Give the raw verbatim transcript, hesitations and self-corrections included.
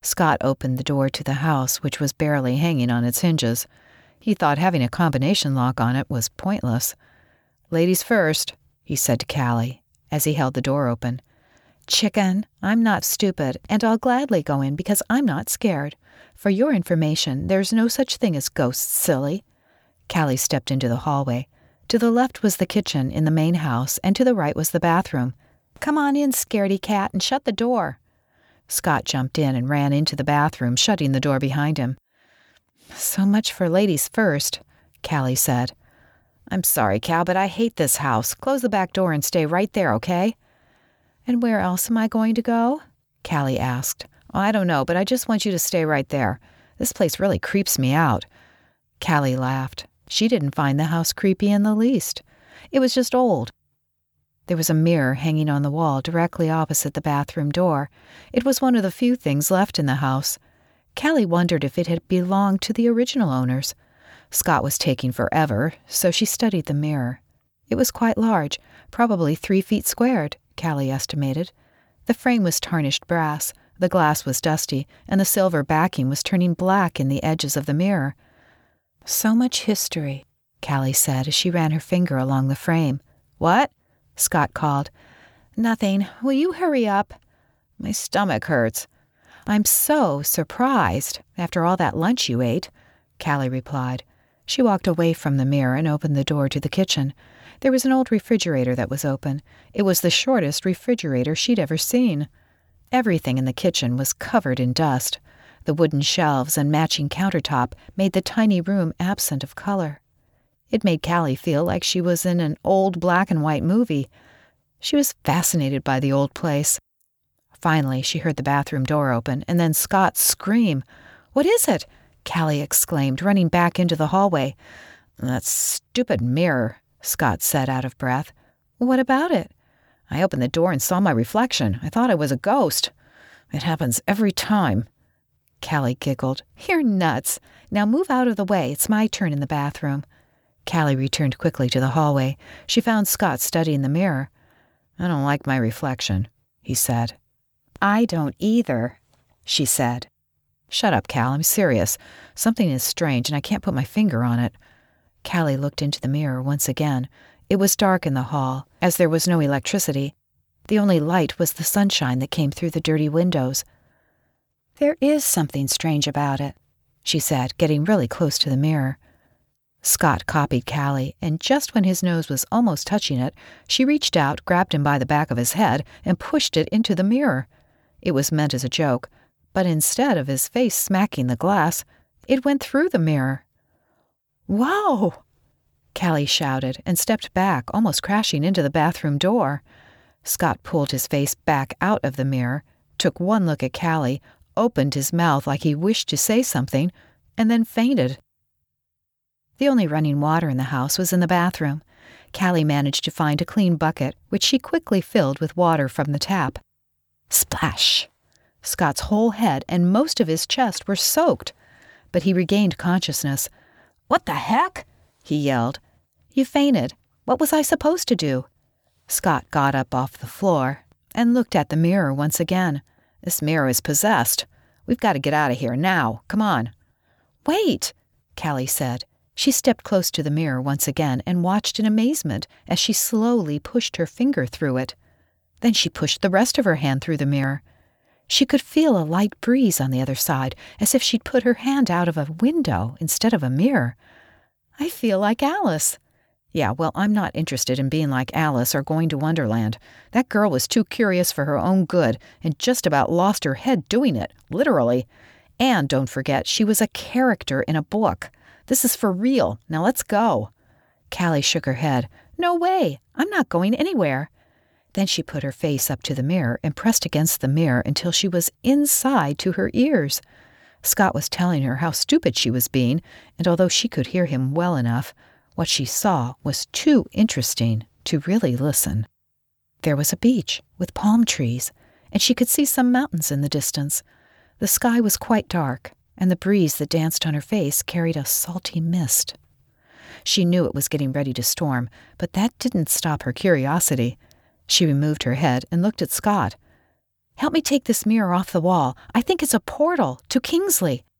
Scott opened the door to the house, which was barely hanging on its hinges. He thought having a combination lock on it was pointless. "Ladies first," he said to Callie, as he held the door open. "Chicken, I'm not stupid, and I'll gladly go in because I'm not scared. For your information, there's no such thing as ghosts, silly." Callie stepped into the hallway. To the left was the kitchen in the main house, and to the right was the bathroom. "Come on in, scaredy cat, and shut the door." Scott jumped in and ran into the bathroom, shutting the door behind him. "So much for ladies first," Callie said. "I'm sorry, Cal, but I hate this house. Close the back door and stay right there, okay?" "And where else am I going to go?" Callie asked. "Oh, I don't know, but I just want you to stay right there. This place really creeps me out." Callie laughed. She didn't find the house creepy in the least. It was just old. There was a mirror hanging on the wall directly opposite the bathroom door. It was one of the few things left in the house. Callie wondered if it had belonged to the original owners. Scott was taking forever, so she studied the mirror. It was quite large, probably three feet squared, Callie estimated. The frame was tarnished brass, the glass was dusty, and the silver backing was turning black in the edges of the mirror. "So much history," Callie said as she ran her finger along the frame. "What?" Scott called. "Nothing. Will you hurry up?" "My stomach hurts." "I'm so surprised, after all that lunch you ate," Callie replied. She walked away from the mirror and opened the door to the kitchen. There was an old refrigerator that was open. It was the shortest refrigerator she'd ever seen. Everything in the kitchen was covered in dust. The wooden shelves and matching countertop made the tiny room absent of color. It made Callie feel like she was in an old black-and-white movie. She was fascinated by the old place. Finally, she heard the bathroom door open, and then Scott scream. "What is it?" Callie exclaimed, running back into the hallway. "That stupid mirror," Scott said out of breath. "What about it?" "I opened the door and saw my reflection. I thought I was a ghost. It happens every time." Callie giggled. "You're nuts. Now move out of the way. It's my turn in the bathroom." Callie returned quickly to the hallway. She found Scott studying the mirror. "I don't like my reflection," he said. "I don't either," she said. "Shut up, Cal. I'm serious. Something is strange, and I can't put my finger on it." Callie looked into the mirror once again. It was dark in the hall, as there was no electricity. The only light was the sunshine that came through the dirty windows. "There is something strange about it," she said, getting really close to the mirror. Scott copied Callie, and just when his nose was almost touching it, she reached out, grabbed him by the back of his head, and pushed it into the mirror. It was meant as a joke, but instead of his face smacking the glass, it went through the mirror. "Whoa!" Callie shouted and stepped back, almost crashing into the bathroom door. Scott pulled his face back out of the mirror, took one look at Callie, opened his mouth like he wished to say something, and then fainted. The only running water in the house was in the bathroom. Callie managed to find a clean bucket, which she quickly filled with water from the tap. Splash! Scott's whole head and most of his chest were soaked, but he regained consciousness. "What the heck?" he yelled. "You fainted. What was I supposed to do?" Scott got up off the floor and looked at the mirror once again. "This mirror is possessed. We've got to get out of here now. Come on." "Wait," Callie said. She stepped close to the mirror once again and watched in amazement as she slowly pushed her finger through it. Then she pushed the rest of her hand through the mirror. She could feel a light breeze on the other side, as if she'd put her hand out of a window instead of a mirror. "I feel like Alice." "Yeah, well, I'm not interested in being like Alice or going to Wonderland. That girl was too curious for her own good and just about lost her head doing it, literally. And don't forget, she was a character in a book. This is for real. Now let's go." Callie shook her head. "No way. I'm not going anywhere." Then she put her face up to the mirror and pressed against the mirror until she was inside to her ears. Scott was telling her how stupid she was being, and although she could hear him well enough, what she saw was too interesting to really listen. There was a beach with palm trees, and she could see some mountains in the distance. The sky was quite dark, and the breeze that danced on her face carried a salty mist. She knew it was getting ready to storm, but that didn't stop her curiosity. She removed her head and looked at Scott. Help me take this mirror off the wall. I think it's a portal to Kingsley.